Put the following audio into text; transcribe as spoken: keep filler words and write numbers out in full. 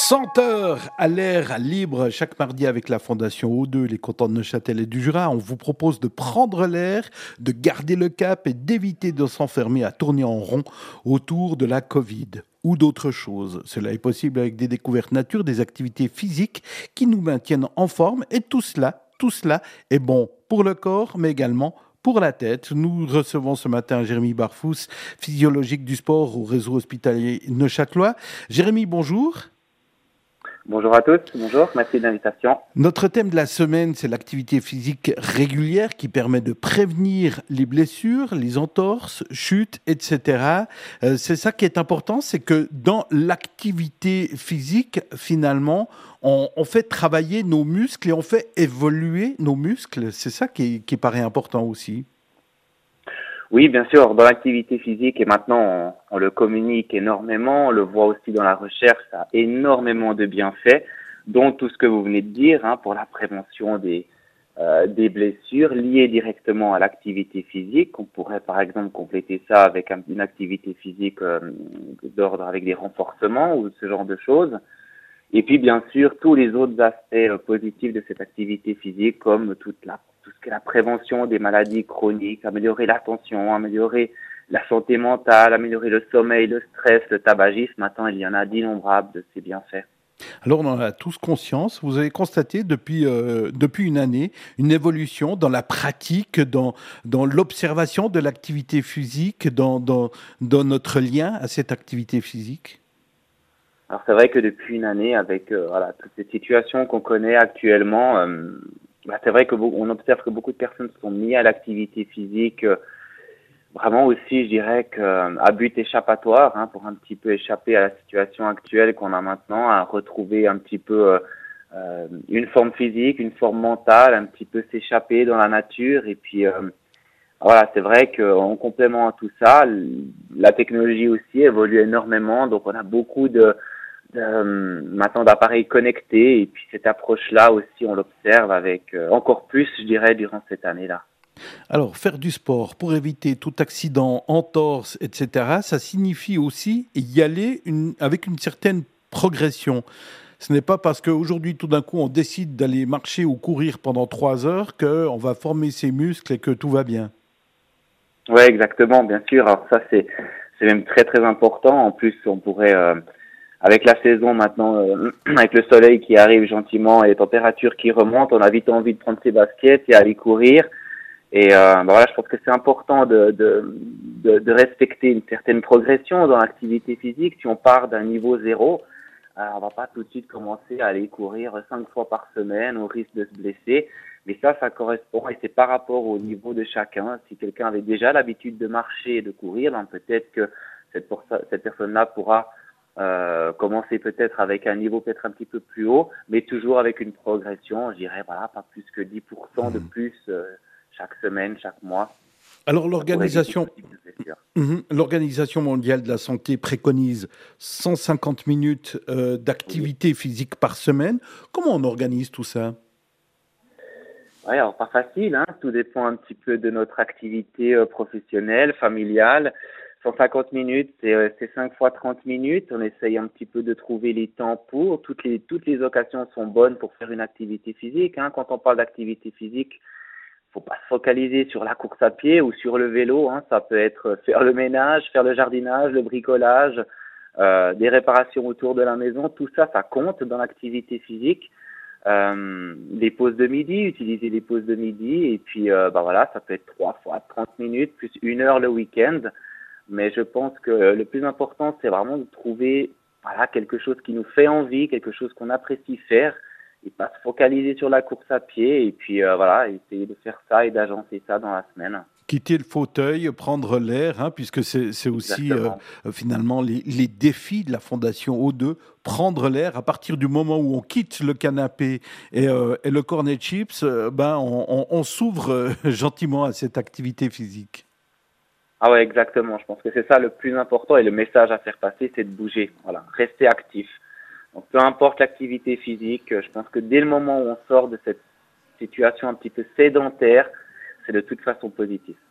cent heures à l'air libre chaque mardi avec la Fondation O deux, les cantons de Neuchâtel et du Jura. On vous propose de prendre l'air, de garder le cap et d'éviter de s'enfermer à tourner en rond autour de la Covid ou d'autres choses. Cela est possible avec des découvertes nature, des activités physiques qui nous maintiennent en forme et tout cela, tout cela est bon pour le corps mais également pour la tête. Nous recevons ce matin Jérémy Barfous, physiologique du sport au réseau hospitalier neuchâtelois. Jérémy, bonjour. Bonjour à tous, bonjour, merci de l'invitation. Notre thème de la semaine, c'est l'activité physique régulière qui permet de prévenir les blessures, les entorses, chutes, et cetera. Euh, c'est ça qui est important, c'est que dans l'activité physique, finalement, on, on fait travailler nos muscles et on fait évoluer nos muscles. C'est ça qui, qui paraît important aussi. Oui, bien sûr, dans l'activité physique, et maintenant on, on le communique énormément, on le voit aussi dans la recherche, ça a énormément de bienfaits, dont tout ce que vous venez de dire, hein, pour la prévention des, euh, des blessures liées directement à l'activité physique. On pourrait par exemple compléter ça avec un, une activité physique euh, d'ordre avec des renforcements ou ce genre de choses. Et puis bien sûr, tous les autres aspects euh, positifs de cette activité physique, comme toute la, tout ce qui est la prévention des maladies chroniques, améliorer l'attention, améliorer la santé mentale, améliorer le sommeil, le stress, le tabagisme. Maintenant, il y en a d'innombrables de ces bienfaits. Alors on en a tous conscience. Vous avez constaté depuis, euh, depuis une année une évolution dans la pratique, dans, dans l'observation de l'activité physique, dans, dans, dans notre lien à cette activité physique? Alors c'est vrai que depuis une année, avec euh, voilà toutes ces situations qu'on connaît actuellement, euh, bah, c'est vrai que beau- on observe que beaucoup de personnes se sont mis à l'activité physique, euh, vraiment aussi, je dirais que euh, à but échappatoire, hein, pour un petit peu échapper à la situation actuelle qu'on a maintenant, à retrouver un petit peu euh, euh, une forme physique, une forme mentale, un petit peu s'échapper dans la nature. Et puis euh, voilà, c'est vrai qu'en complément à tout ça, l- la technologie aussi évolue énormément, donc on a beaucoup de euh, maintenant d'appareils connectés, et puis cette approche-là aussi, on l'observe avec euh, encore plus, je dirais, durant cette année-là. Alors, faire du sport pour éviter tout accident, entorse, et cetera, ça signifie aussi y aller une- avec une certaine progression. Ce n'est pas parce qu'aujourd'hui, tout d'un coup, on décide d'aller marcher ou courir pendant trois heures qu'on va former ses muscles et que tout va bien. Ouais, exactement, bien sûr. Alors ça, c'est c'est même très très important. En plus, on pourrait, euh, avec la saison maintenant, euh, avec le soleil qui arrive gentiment et les températures qui remontent, on a vite envie de prendre ses baskets et aller courir. Et euh, bah voilà, je pense que c'est important de, de, de, de respecter une certaine progression dans l'activité physique. Si on part d'un niveau zéro, euh, on va pas tout de suite commencer à aller courir cinq fois par semaine au risque de se blesser. Mais ça, ça correspond et c'est par rapport au niveau de chacun. Si quelqu'un avait déjà l'habitude de marcher et de courir, ben peut-être que cette, cette personne-là pourra euh, commencer peut-être avec un niveau peut-être un petit peu plus haut, mais toujours avec une progression, je dirais, voilà, pas plus que dix pour cent de plus euh, chaque semaine, chaque mois. Alors, Ça pourrait éviter l'organisation, tout type de blessure. Mhm. L'Organisation mondiale de la santé préconise cent cinquante minutes euh, Oui. d'activité physique par semaine. Comment on organise tout ça? Ouais, alors pas facile, hein. Tout dépend un petit peu de notre activité euh, professionnelle, familiale. cent cinquante minutes, c'est euh, c'est cinq fois trente minutes. On essaye un petit peu de trouver les temps pour. Toutes les toutes les occasions sont bonnes pour faire une activité physique, hein. Quand on parle d'activité physique, faut pas se focaliser sur la course à pied ou sur le vélo, hein. Ça peut être faire le ménage, faire le jardinage, le bricolage, euh, des réparations autour de la maison. Tout ça, ça compte dans l'activité physique. Euh, les pauses de midi, utiliser les pauses de midi, et puis euh, bah voilà, ça peut être trois fois trente minutes plus une heure le week-end. Mais je pense que le plus important, c'est vraiment de trouver voilà quelque chose qui nous fait envie, quelque chose qu'on apprécie faire, et pas se focaliser sur la course à pied, et puis euh, voilà, essayer de faire ça et d'agencer ça dans la semaine. Quitter le fauteuil, prendre l'air, hein, puisque c'est c'est aussi euh, Exactement. finalement les, les défis de la Fondation O deux, prendre l'air à partir du moment où on quitte le canapé et, euh, et le cornet de chips, euh, ben on, on- on s'ouvre euh, gentiment à cette activité physique. Ah ouais, exactement. Je pense que c'est ça le plus important et le message à faire passer, c'est de bouger. Voilà, rester actif. Donc, peu importe l'activité physique, euh, je pense que dès le moment où on sort de cette situation un petit peu sédentaire, c'est de toute façon positif.